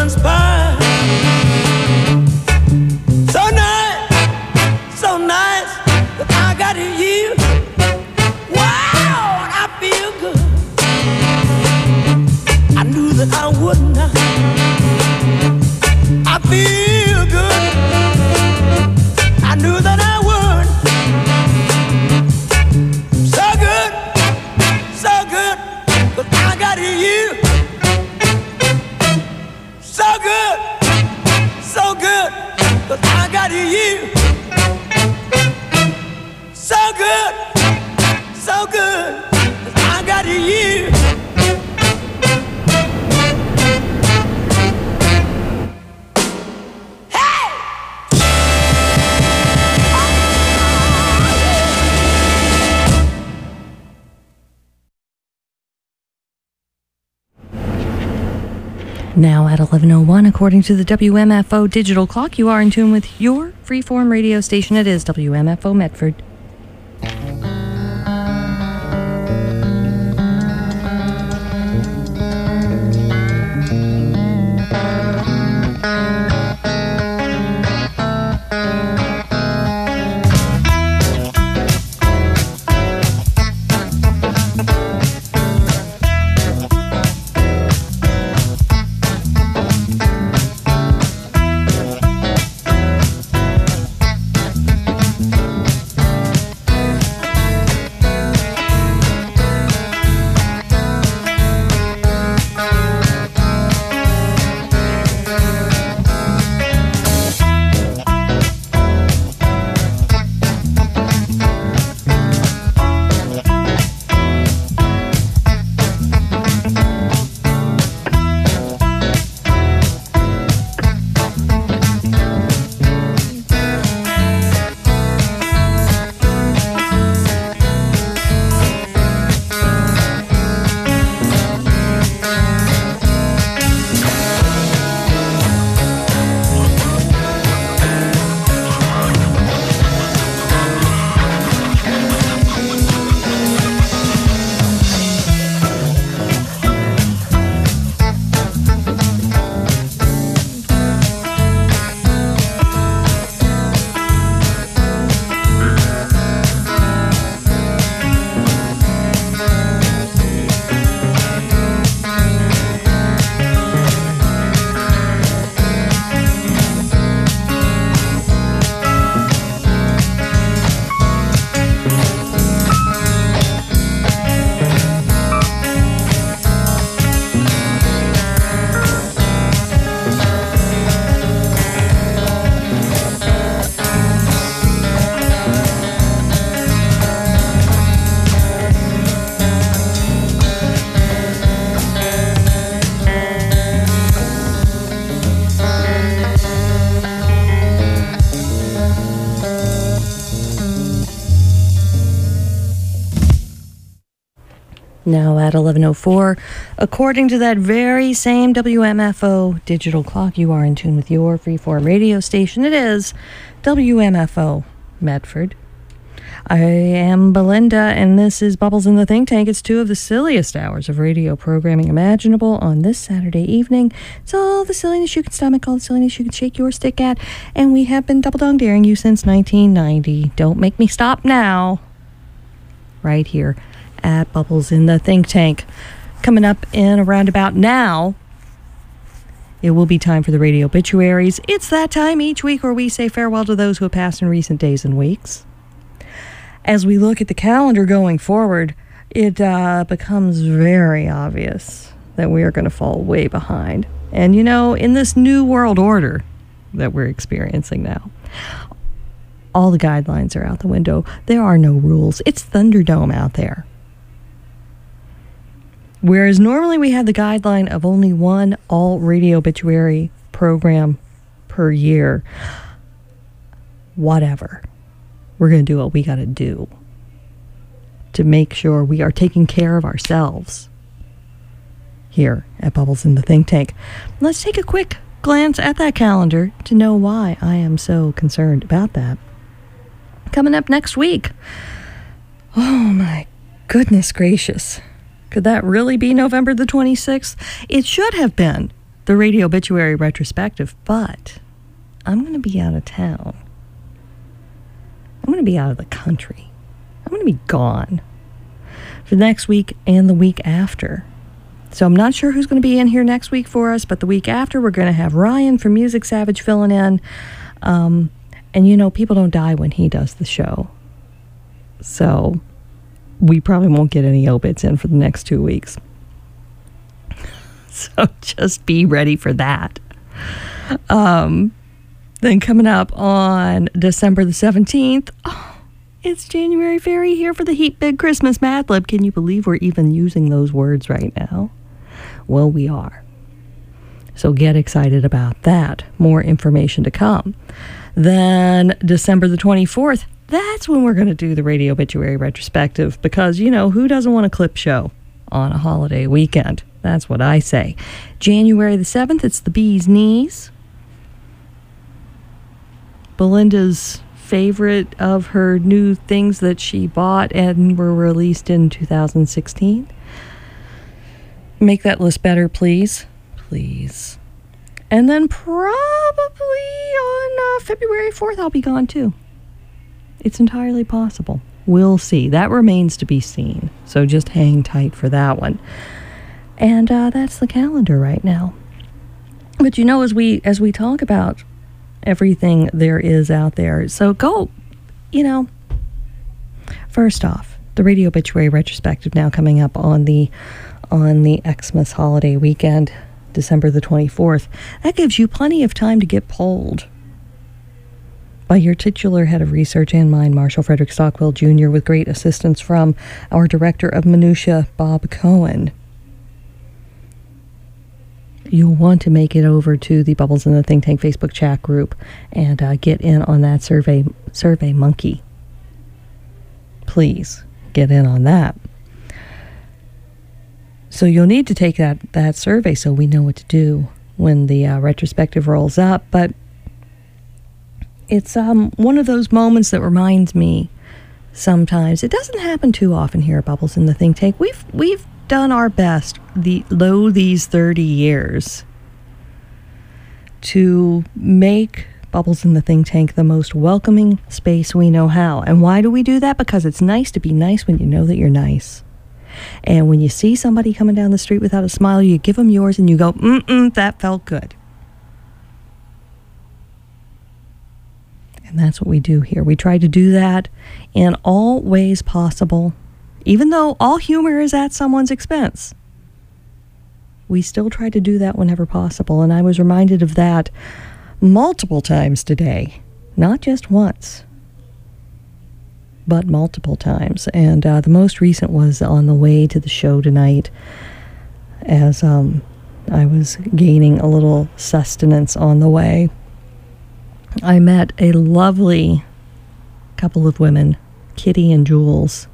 conspire. So nice that I got you. Wow, I feel good. I knew that I would not. I feel good. I knew that I would. So good, but I got you. So good, but I got you. So good, but I got you. Now at 11:01, according to the WMFO digital clock, you are in tune with your freeform radio station. It is WMFO Medford. Now at 11:04, according to that very same WMFO digital clock, you are in tune with your freeform radio station. It is WMFO Medford. I am Belinda, and this is Bubbles in the Think Tank. It's 2 of the silliest hours of radio programming imaginable on this Saturday evening. It's all the silliness you can stomach, all the silliness you can shake your stick at, and we have been double-dong daring you since 1990. Don't make me stop now. Right here at Bubbles in the Think Tank. Coming up in around about now, it will be time for the radio obituaries. It's that time each week where we say farewell to those who have passed in recent days and weeks. As we look at the calendar going forward, it becomes very obvious that we are going to fall way behind. And you know, in this new world order that we're experiencing now, all the guidelines are out the window. There are no rules. It's Thunderdome out there. Whereas normally we have the guideline of only one all-radio obituary program per year. Whatever. We're going to do what we got to do to make sure we are taking care of ourselves here at Bubbles in the Think Tank. Let's take a quick glance at that calendar to know why I am so concerned about that. Coming up next week. Oh my goodness gracious. Could that really be November the 26th? It should have been the radio obituary retrospective, but I'm going to be out of town. I'm going to be out of the country. I'm going to be gone for the next week and the week after. So I'm not sure who's going to be in here next week for us, but the week after we're going to have Ryan from Music Savage filling in. And you know, people don't die when he does the show. So we probably won't get any obits in for the next 2 weeks. So just be ready for that. Then coming up on December the 17th, it's January Fairy here for the Heat Big Christmas Mad Lib. Can you believe we're even using those words right now? Well, we are. So get excited about that. More information to come. Then December the 24th, that's when we're going to do the radio obituary retrospective because, you know, who doesn't want a clip show on a holiday weekend? That's what I say. January the 7th, it's the Bee's Knees. Belinda's favorite of her new things that she bought and were released in 2016. Make that list better, please. Please. And then probably on February 4th, I'll be gone too. It's entirely possible. We'll see. That remains to be seen. So just hang tight for that one. And that's the calendar right now. But you know, as we talk about everything there is out there, so go, you know, first off, the radio obituary retrospective now coming up on the Xmas holiday weekend, December the 24th. That gives you plenty of time to get polled by your titular head of research and mine, Marshall Frederick Stockwell Jr., with great assistance from our director of minutia, Bob Cohen. You'll want to make it over to the Bubbles in the Think Tank Facebook chat group and get in on that survey monkey. Please get in on that. So you'll need to take that survey so we know what to do when the retrospective rolls up. But it's one of those moments that reminds me sometimes. It doesn't happen too often here at Bubbles in the Think Tank. We've done our best these 30 years to make Bubbles in the Think Tank the most welcoming space we know how. And why do we do that? Because it's nice to be nice when you know that you're nice. And when you see somebody coming down the street without a smile, you give them yours and you go, that felt good. And that's what we do here. We try to do that in all ways possible. Even though all humor is at someone's expense, we still try to do that whenever possible. And I was reminded of that multiple times today, not just once, but multiple times. And the most recent was on the way to the show tonight as I was gaining a little sustenance on the way. I met a lovely couple of women, Kitty and Jules,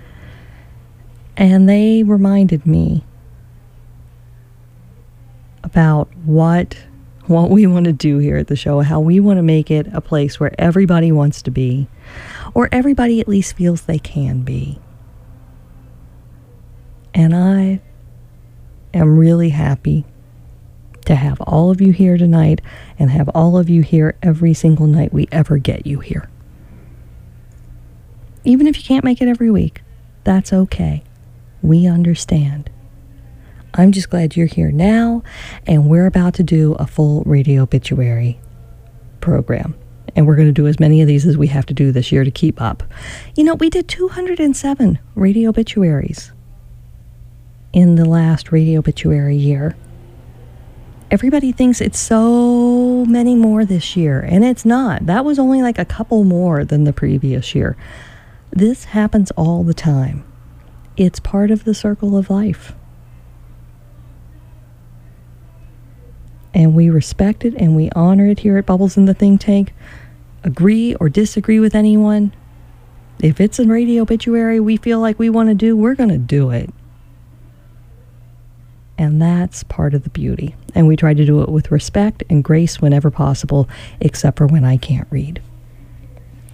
and they reminded me about what we want to do here at the show, how we want to make it a place where everybody wants to be, or everybody at least feels they can be. And I am really happy to have all of you here tonight and have all of you here every single night we ever get you here. Even if you can't make it every week, that's okay. We understand. I'm just glad you're here now, and we're about to do a full radio obituary program. And we're going to do as many of these as we have to do this year to keep up. You know, we did 207 radio obituaries in the last radio obituary year. Everybody thinks it's so many more this year, and it's not. That was only like a couple more than the previous year. This happens all the time. It's part of the circle of life. And we respect it and we honor it here at Bubbles in the Think Tank. Agree or disagree with anyone. If it's a radio obituary we feel like we want to do, we're going to do it. And that's part of the beauty. And we try to do it with respect and grace whenever possible, except for when I can't read.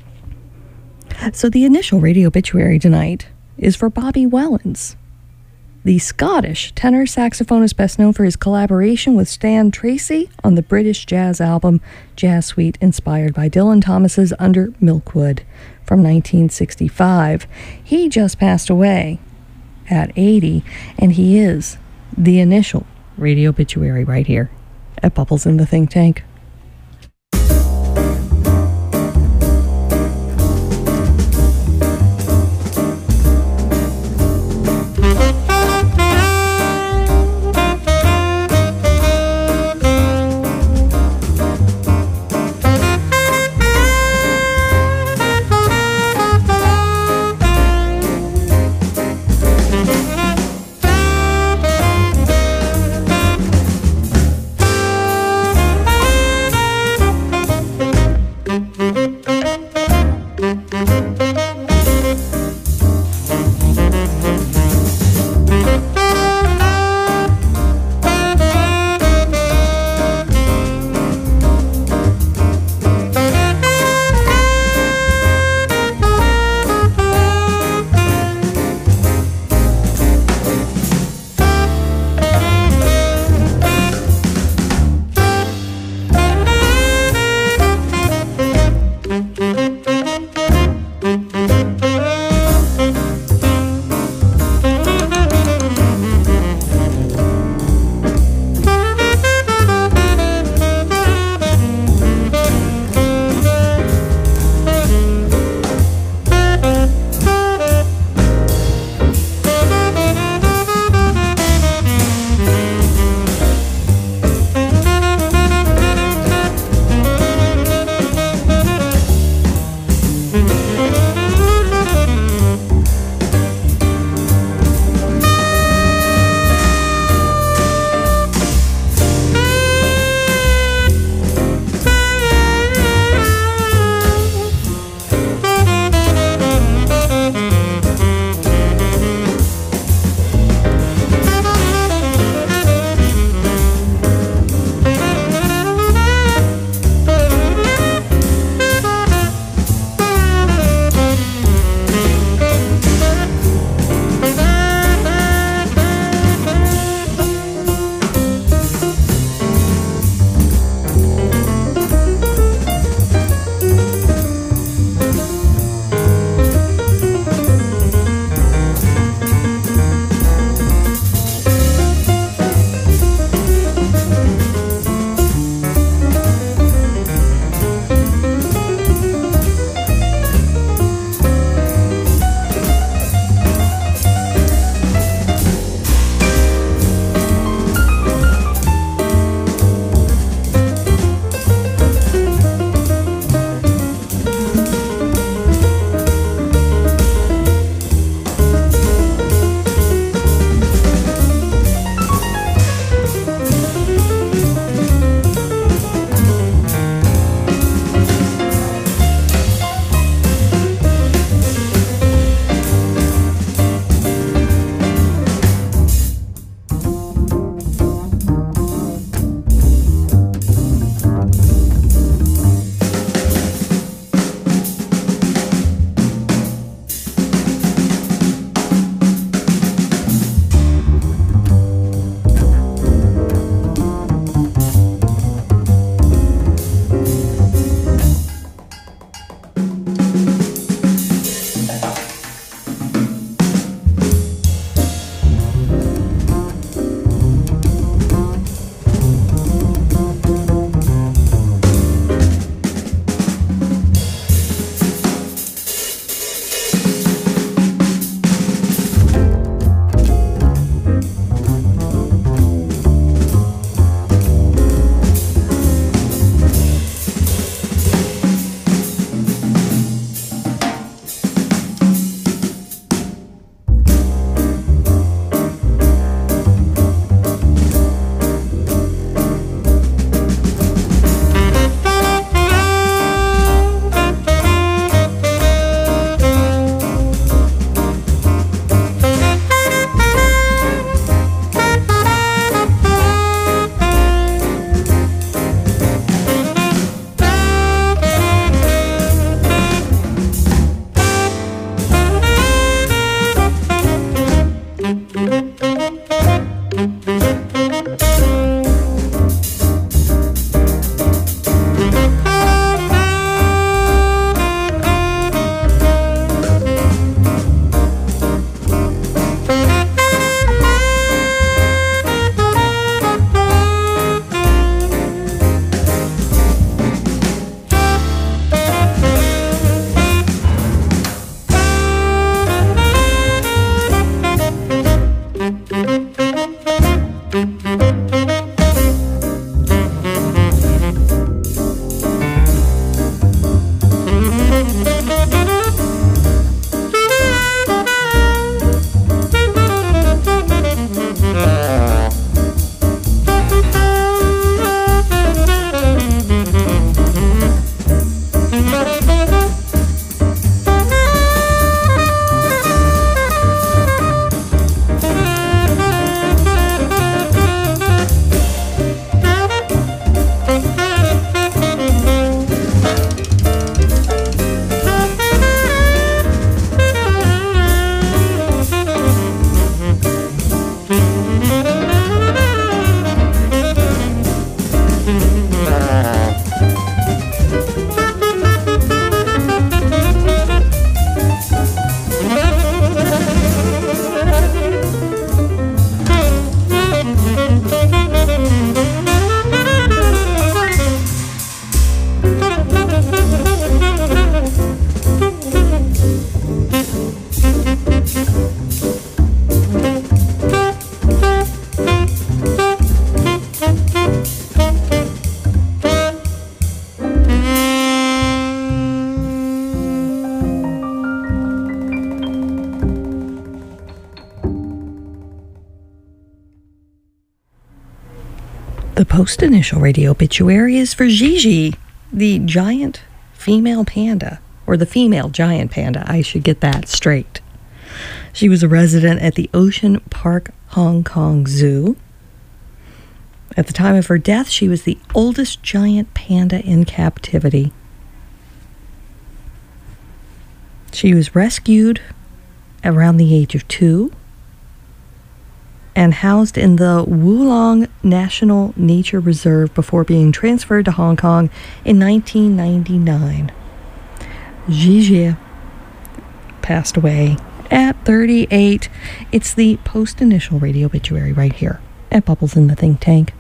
So the initial radio obituary tonight is for Bobby Wellens. The Scottish tenor saxophonist best known for his collaboration with Stan Tracy on the British jazz album Jazz Suite, inspired by Dylan Thomas's Under Milkwood from 1965. He just passed away at 80, and he is the initial radio obituary right here at Bubbles in the Think Tank. The post-initial radio obituary is for Gigi, the giant female panda, or the female giant panda. I should get that straight. She was a resident at the Ocean Park Hong Kong Zoo. At the time of her death, she was the oldest giant panda in captivity. She was rescued around the age of 2 and housed in the Wulong National Nature Reserve before being transferred to Hong Kong in 1999. Gigi passed away at 38. It's the post-initial radio obituary right here at Bubbles in the Think Tank.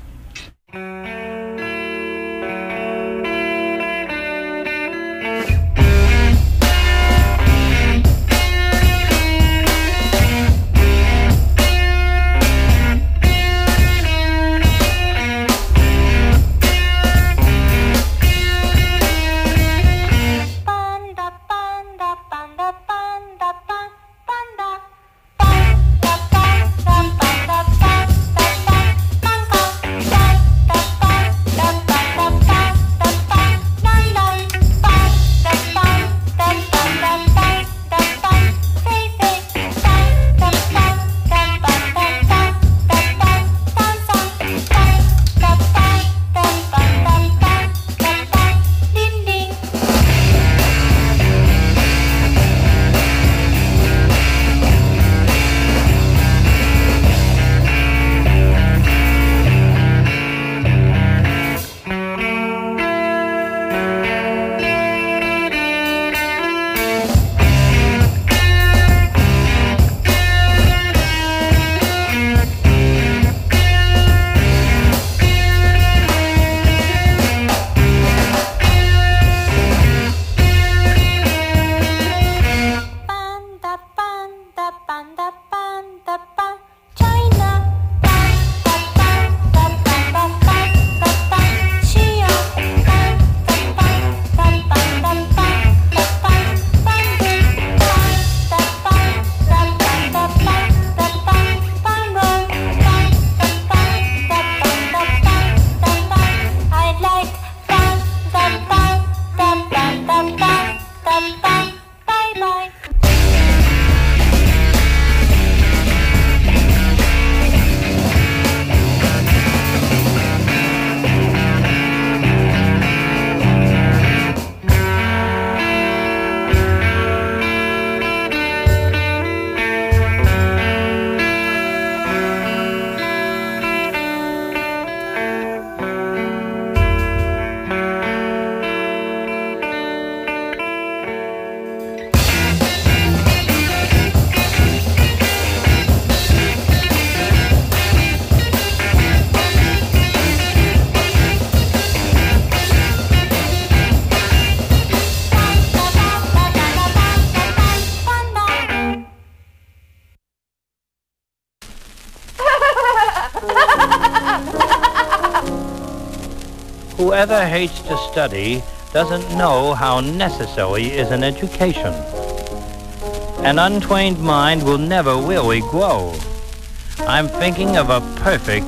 Whoever hates to study doesn't know how necessary is an education. An untrained mind will never really grow. I'm thinking of a perfect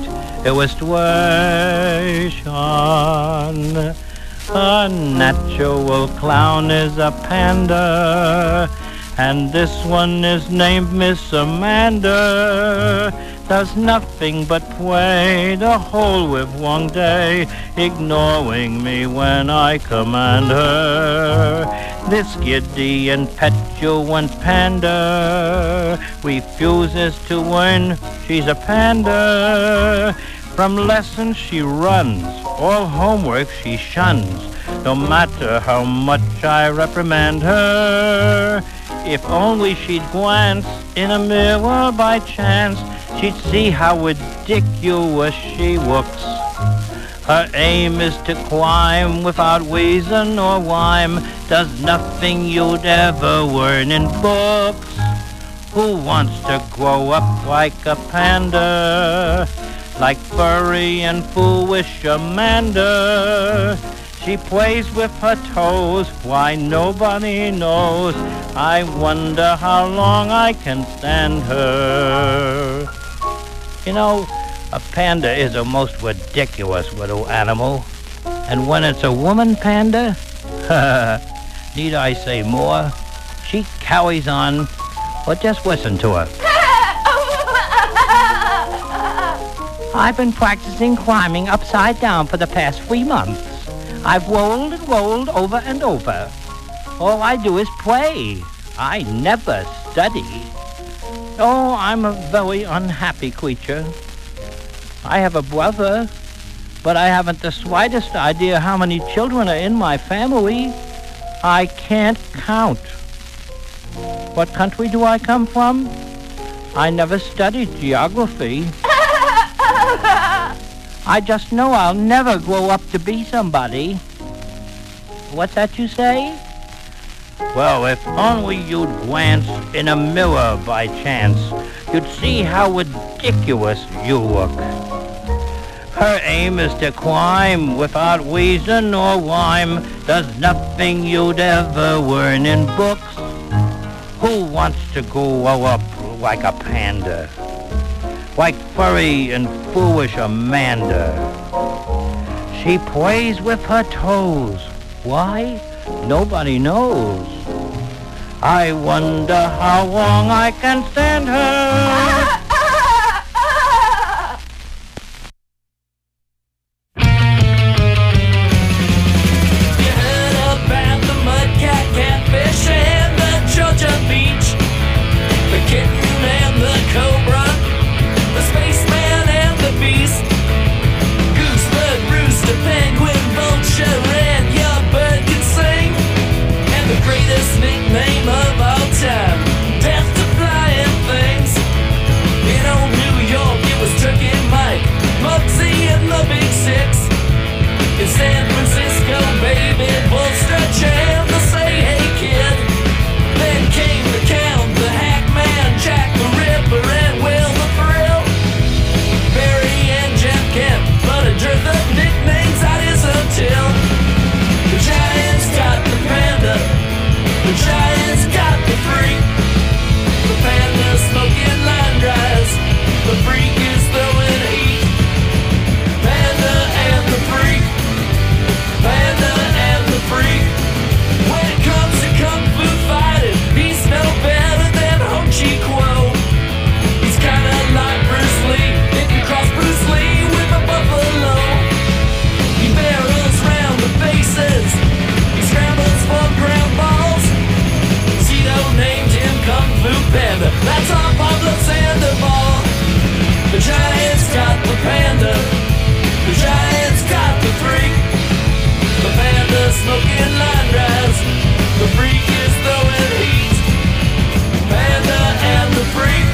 illustration. A natural clown is a panda, and this one is named Miss Amanda. Does nothing but play the whole livelong day, ignoring me when I command her. This giddy and petulant panda refuses to learn she's a panda. From lessons she runs, all homework she shuns, no matter how much I reprimand her. If only she'd glance in a mirror by chance, she'd see how ridiculous she looks. Her aim is to climb without reason or rhyme, does nothing you'd ever learn in books. Who wants to grow up like a panda, like furry and foolish Amanda? She plays with her toes, why nobody knows. I wonder how long I can stand her. You know, A panda is a most ridiculous little animal. And when it's a woman panda, need I say more? She carries on, but just listen to her. I've been practicing climbing upside down for the past 3 months. I've rolled and rolled over and over. All I do is play. I never study. Oh, I'm a very unhappy creature. I have a brother, but I haven't the slightest idea how many children are in my family. I can't count. What country do I come from? I never studied geography. I just know I'll never grow up to be somebody. What's that you say? Well, if only you'd glance in a mirror by chance, you'd see how ridiculous you look. Her aim is to climb without reason or rhyme. There's nothing you'd ever learn in books. Who wants to grow up like a panda? Like furry and foolish Amanda. She plays with her toes. Why? Nobody knows. I wonder how long I can stand her. You heard about the mudcat, catfish, and the Georgia beach, the kitten and the cobra, the spaceman and the beast, goosebird, rooster, penguin, vulture, and your bird can sing, and the greatest nickname of all time, death to flying things. In old New York it was Turkey Mike, Muggsy and the Big Six. In San Francisco, baby, Bull Stretch and the Say Hey Kid. Then came the Count, the Hackman, Jack the Ripper, and Will the Thrill, Barry and Jeff Kemp, but a dearth of nicknames that is until the Giants got the panda, the Giants got the freak, the panda smoking line dries, the freak is throwing heat, panda and the freak, panda and the freak. When it comes to kung fu fighting, he's no better than Hong Chi Kuo. He's kinda like Bruce Lee, if you cross Bruce Lee with a buffalo. He barrels round the bases, he scrambles for ground balls. Zito named him Kung Fu Panda, that's on Pablo Sandoval. The Giants got the panda, the Giants got the freak, the panda smoking line drives, the freak is throwing heat, panda and the freak,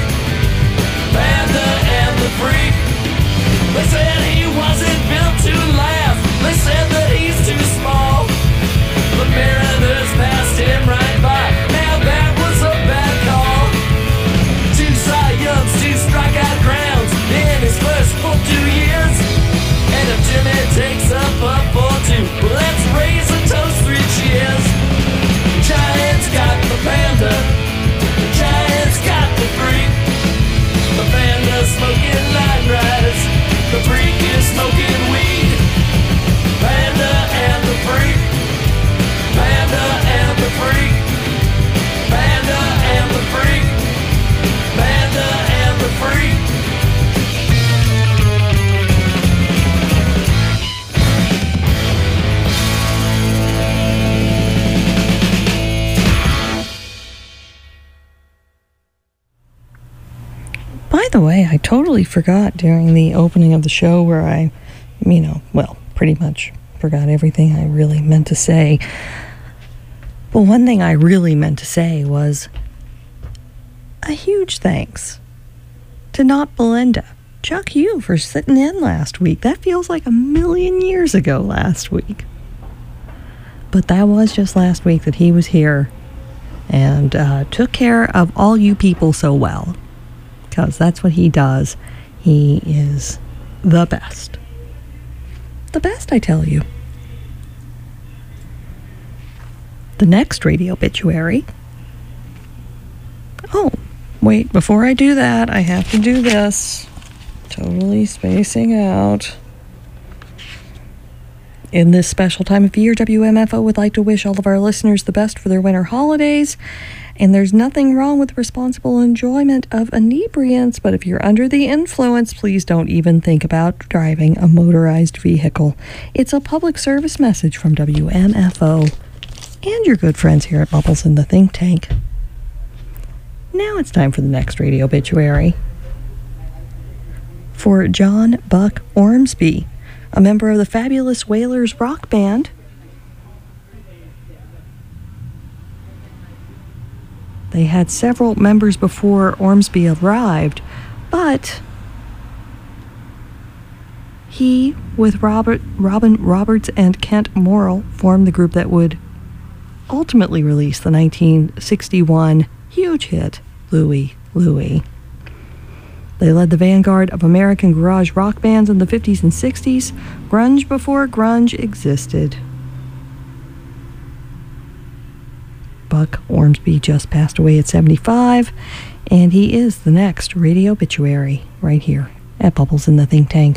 panda and the freak. They said he wasn't built to last, they said that he's too small. The Mariners passed him right by, now that was a bad call. 2 Cy Youngs, 2 strikeout grounds in his first full 2 years. And if Jimmy takes up a 4-2, let's raise a toast, 3 cheers. The Giants got the panda, the Giants got the freak, the panda smoking line riders, the freak is smoking weed. Panda and the freak, panda and the freak, panda and the freak, panda and the freak. By the way, I totally forgot during the opening of the show where I, well, pretty much forgot everything I really meant to say. But one thing I really meant to say was a huge thanks to Not Belinda, Chuck Hugh, for sitting in last week. That feels like a million years ago last week. But that was just last week that he was here and took care of all you people so well. Because that's what he does. He is the best. The best, I tell you. The next radio obituary. Oh, wait, before I do that, I have to do this. Totally spacing out. In this special time of year, WMFO would like to wish all of our listeners the best for their winter holidays. And there's nothing wrong with responsible enjoyment of inebriants, but if you're under the influence, please don't even think about driving a motorized vehicle. It's a public service message from WMFO and your good friends here at Bubbles in the Think Tank. Now it's time for the next radio obituary. For John Buck Ormsby, a member of the Fabulous Wailers rock band. They had several members before Ormsby arrived, but he, with Robin Roberts and Kent Morrill, formed the group that would ultimately release the 1961 huge hit, Louie, Louie. They led the vanguard of American garage rock bands in the 50s and 60s, grunge before grunge existed. Buck Ormsby just passed away at 75, and he is the next radio obituary right here at Bubbles in the Think Tank.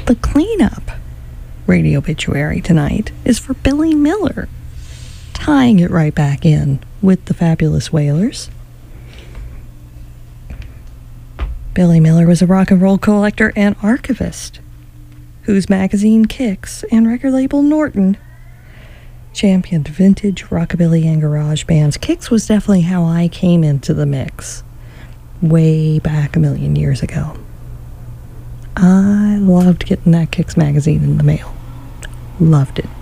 The cleanup radio obituary tonight is for Billy Miller, tying it right back in with the Fabulous Wailers. Billy Miller was a rock and roll collector and archivist whose magazine Kicks and record label Norton championed vintage rockabilly and garage bands. Kicks was definitely how I came into the mix way back a million years ago. I loved getting that Kicks magazine in the mail. Loved it.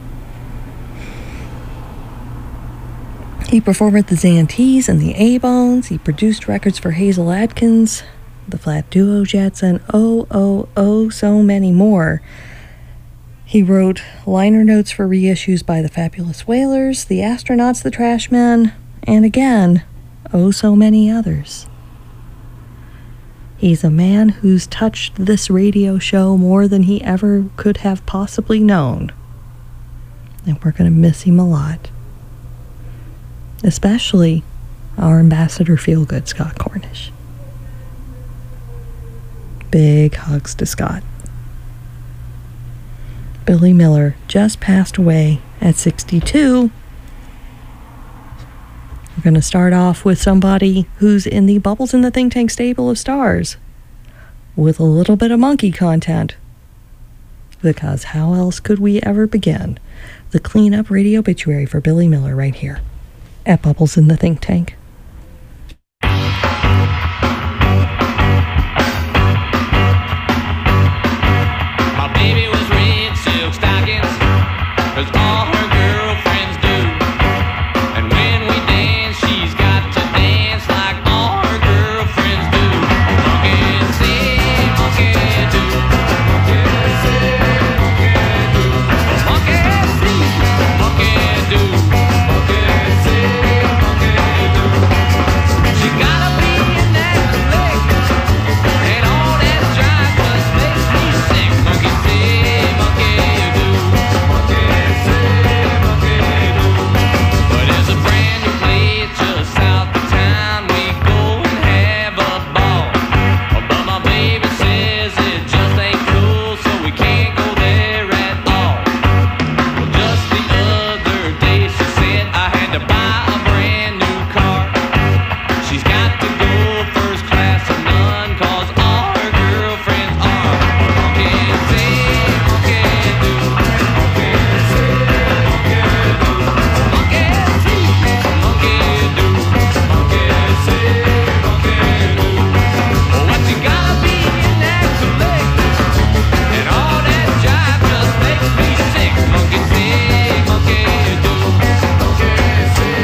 He performed with the Zantees and the A-Bones. He produced records for Hazel Adkins, the Flat Duo Jets, and so many more. He wrote liner notes for reissues by the Fabulous Wailers, the Astronauts, the Trashmen, and again, so many others. He's a man who's touched this radio show more than he ever could have possibly known. And we're going to miss him a lot. Especially our ambassador feelgood, Scott Cornish. Big hugs to Scott. Billy Miller just passed away at 62. We're going to start off with somebody who's in the Bubbles in the Think Tank stable of stars with a little bit of monkey content. Because how else could we ever begin? The cleanup radio obituary for Billy Miller right here at Bubbles in the Think Tank. My baby was red silk stockings, 'cause all her girlfriends do. And when we dance, she's got to dance like all her girlfriends do. Monkey see, monkey do. Monkey see, monkey do. Monkey see, monkey do. Monkey see, monkey do. She gotta be in that flick, and all that jive just makes me sick. Monkey see, monkey do. Monkey see, monkey do. But there's a brand new place just south of town. We go and have a ball. But my baby says it just ain't cool, so we can't go there at all. Well, just the other day she said I had to buy a brand new car. She's got to go first class or none, 'cause all her girlfriends are. Monkey see, monkey do. Monkey see, monkey do. Monkey see, monkey do. Monkey see, monkey do. Oh, what you gotta be in that flick, and all that jive just makes me sick. Monkey see, monkey do. Monkey see,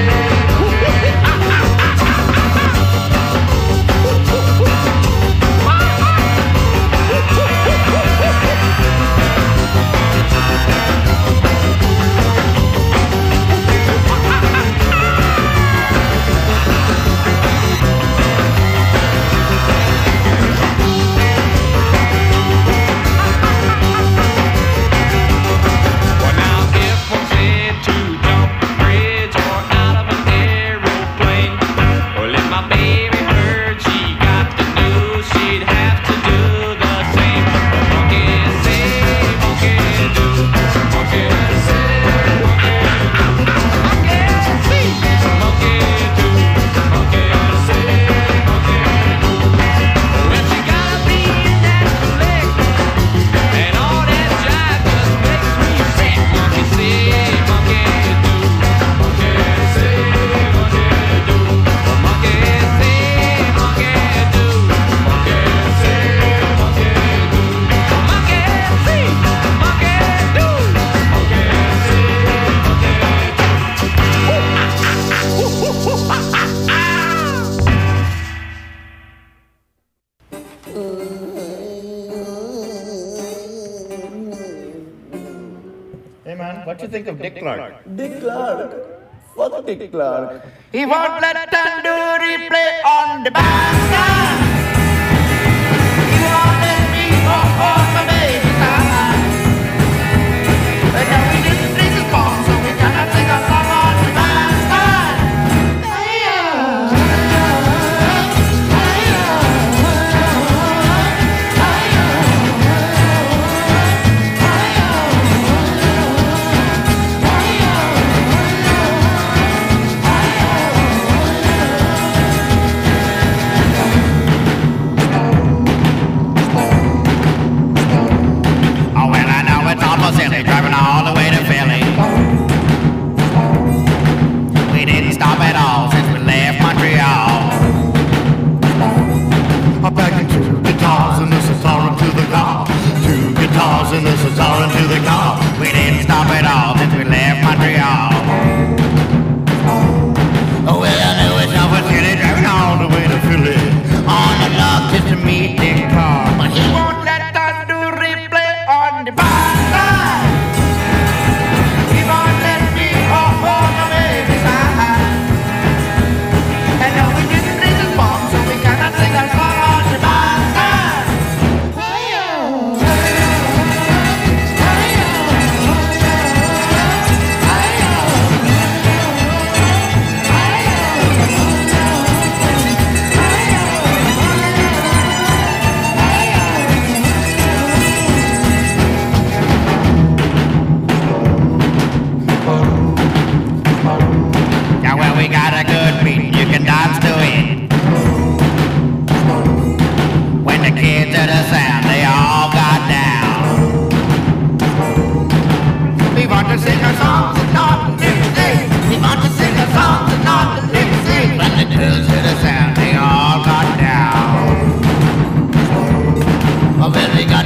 well, now if one said to jump a bridge or out of an aeroplane, well, if my baby heard she got to do, she'd have to do the same. Monkey say, monkey do. Monkey say, monkey do. Monkey see, monkey do. Monkey say, monkey do. Well, she gotta be in that flick, and all that jive just makes me sick. Monkey see, monkey do. Monkey see, monkey do. Well, monkey see, monkey do. Monkey see, monkey do. Monkey see, monkey do. Monkey see, Hey man, what do you think of Dick Clark? Dick Clark. Fuck Dick Clark. He won't let tandoori play on the bandstand. He won't let me perform my baby time. But now we didn't play the song, so we cannot sing a song on the bandstand.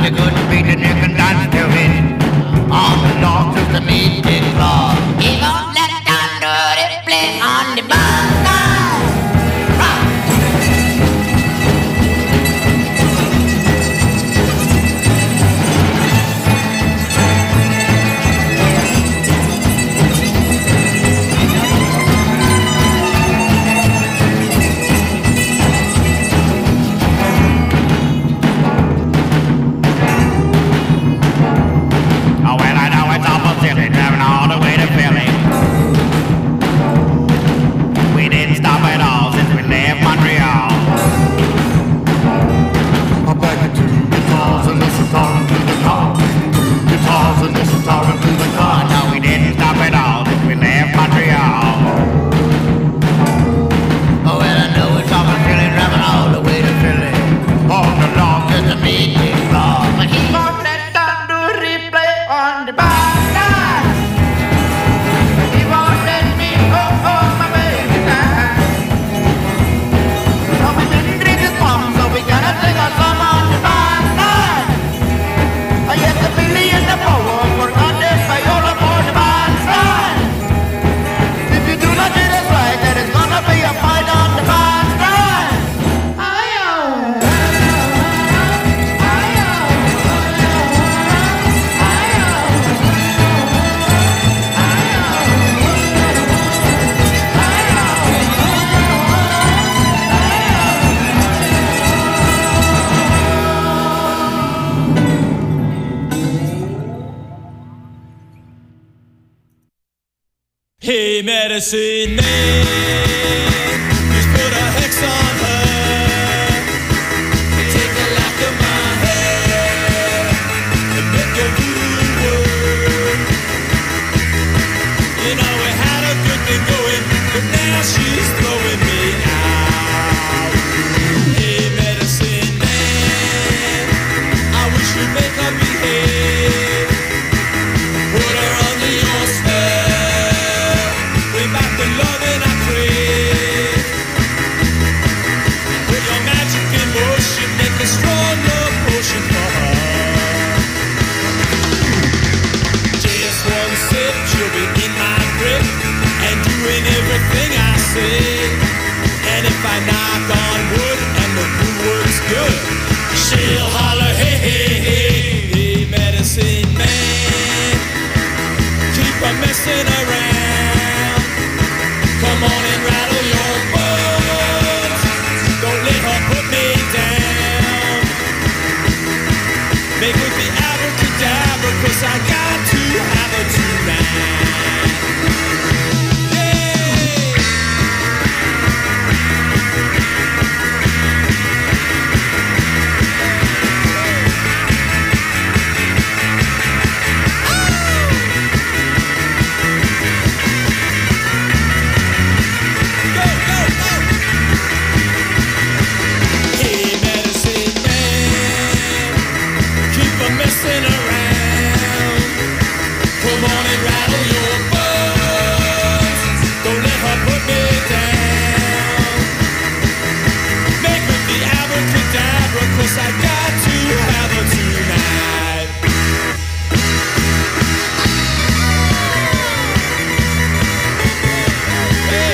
you couldn't beat it, you can dance to it. On the north is the meeting claw. He won't let Don Dirty play on the bongo. Rock. Oh, well, I know it's awful silly driving all the way to Philly. We didn't stop at all since we left Montreal. I'm back to guitars and this is talking to the car. Guitars and this is talking to the car. Oh, no, we didn't stop at all since we left Montreal. Oh, well, I know it's awful silly driving all the way to Philly. All the long to the meeting floor. But he won't let Don Dirty play on the bongo. He won't let me hold my baby now. Oh, we didn't drink his mom, so we gotta sing a song on the bongo. Oh, yes, the Billy and the Boa forgot their viola for the bongo. If you do not do this right, then it's gonna be a fight on the bongo. Hey, medicine man, just put a hex on her. Take a lock of my hair and make a voodoo work. You know we had a good thing going, but now she's throwing me out. Hey, medicine man, I wish you'd make her behave. Put her under your spell. Bring back the loving I crave. Put your magic in motion, make a strong love potion for her. Just one sip, she'll be in my grip and doing everything I say. And if I knock on wood and the brew works good, she'll holler, hey, hey, hey, hey, medicine man, keep her messing around. Come on and rattle your bones. Don't let her put me down. Make with the abracadabra, 'cause I got to have her tonight. Hey! Go, go, go! Hey, medicine man, keep her messing around. Come on and rattle your bones. Don't let her put me down. Make with the abracadabra, 'cause I got to have her tonight. Hey,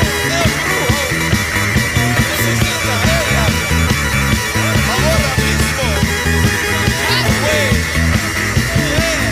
necesita ella ahora mismo. Hey, yeah.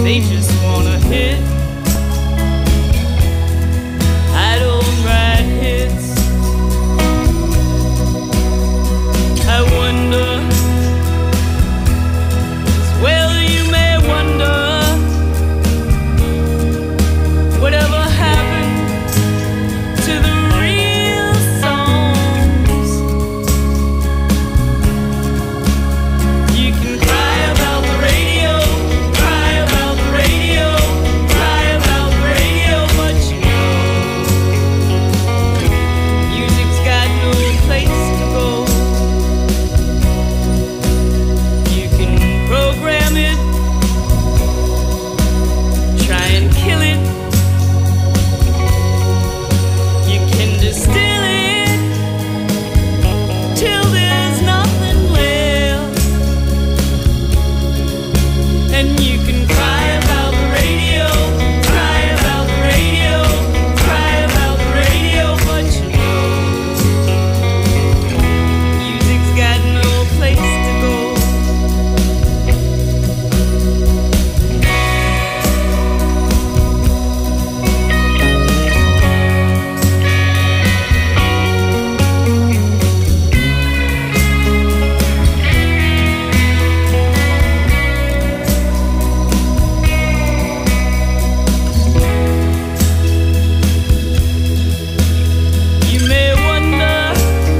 They just wanna hit. I don't write hits. I wonder, well, you may wonder, whatever happened to the real songs. You can cry about the radio, cry about the radio, cry about the radio, but you know, music's got no place to go. You can program it, try and kill it. You can distill it till there's nothing left. And you can cry about the radio, cry about the radio, cry about the radio, but you know, music's got no place to go. You may wonder,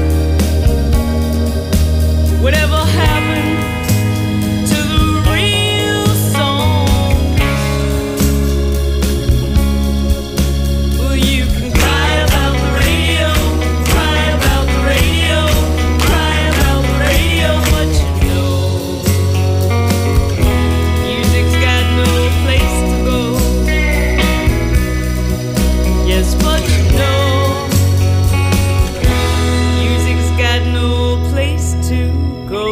whatever happened to the real songs. Well, you can cry about the radio, cry about the radio, cry about the radio, but you know, music's got no place to go. Yes, but you know, music's got no place to go.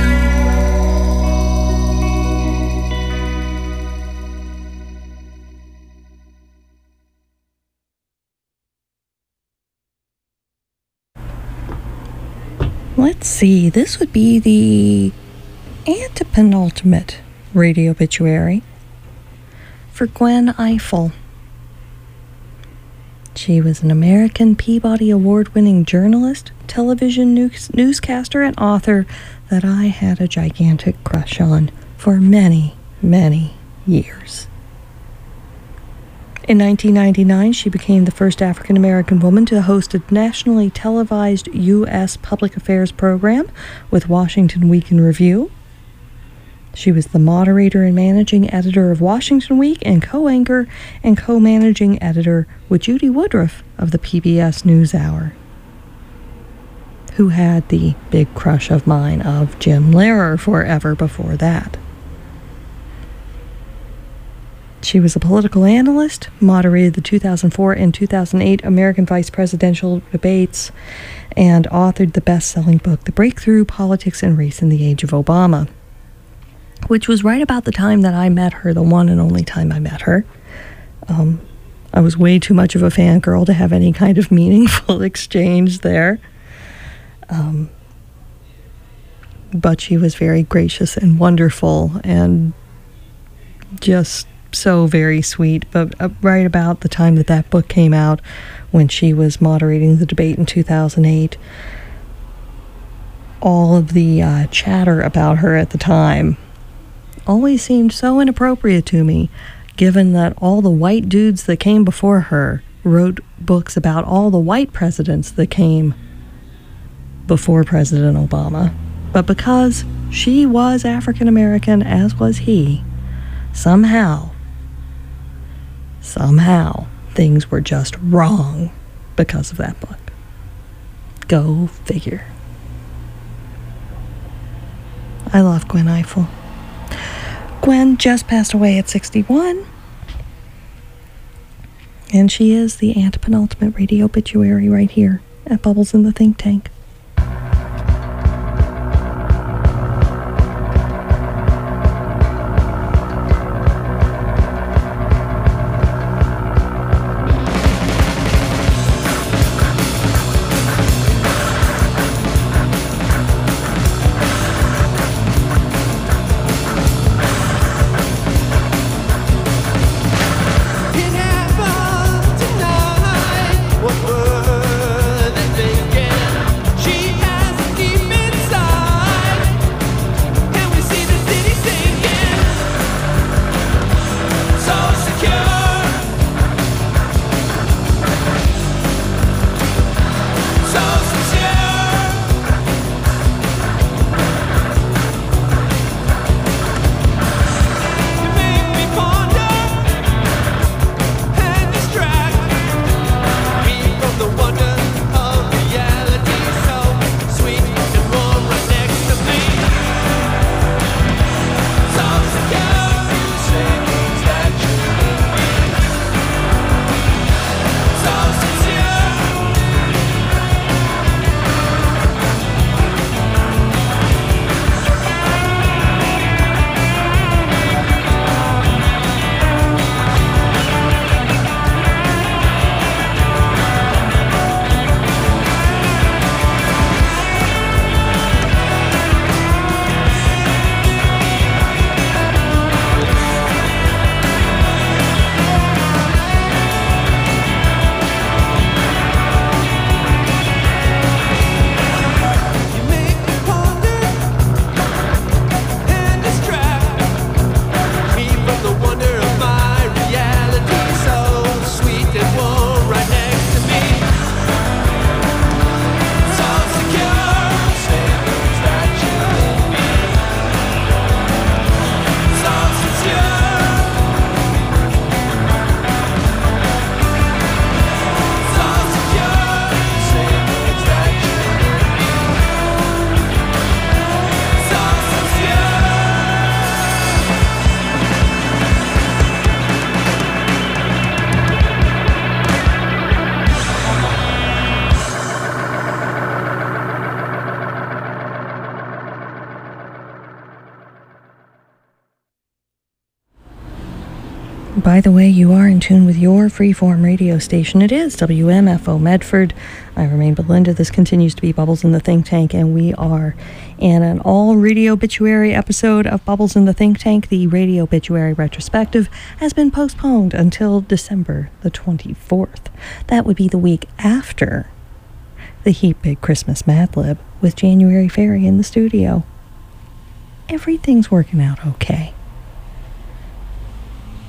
Let's see, this would be the antepenultimate radio obituary for Gwen Ifill. She was an American Peabody Award-winning journalist, television newscaster, and author that I had a gigantic crush on for many, many years. In 1999, she became the first African-American woman to host a nationally televised U.S. public affairs program with Washington Week in Review. She was the moderator and managing editor of Washington Week and co-anchor and co-managing editor with Judy Woodruff of the PBS NewsHour, who had the big crush of mine of Jim Lehrer forever before that. She was a political analyst, moderated the 2004 and 2008 American vice presidential debates, and authored the best-selling book, The Breakthrough: Politics and Race in the Age of Obama, which was right about the time that I met her, the one and only time I met her. I was way too much of a fangirl to have any kind of meaningful exchange there. But she was very gracious and wonderful and just so very sweet. But right about the time that that book came out, when she was moderating the debate in 2008, all of the chatter about her at the time always seemed so inappropriate to me, given that all the white dudes that came before her wrote books about all the white presidents that came before President Obama. But because she was African American, as was he, somehow, things were just wrong because of that book. Go figure. I love Gwen Ifill. Gwen just passed away at 61. And she is the antepenultimate radio obituary right here at Bubbles in the Think Tank. By the way, you are in tune with your freeform radio station. It is WMFO Medford. I remain Belinda. This continues to be Bubbles in the Think Tank, and we are in an all-radio obituary episode of Bubbles in the Think Tank. The radio obituary retrospective has been postponed until December the 24th. That would be the week after the Heap Big Christmas Mad Lib with January Fairy in the studio. Everything's working out okay.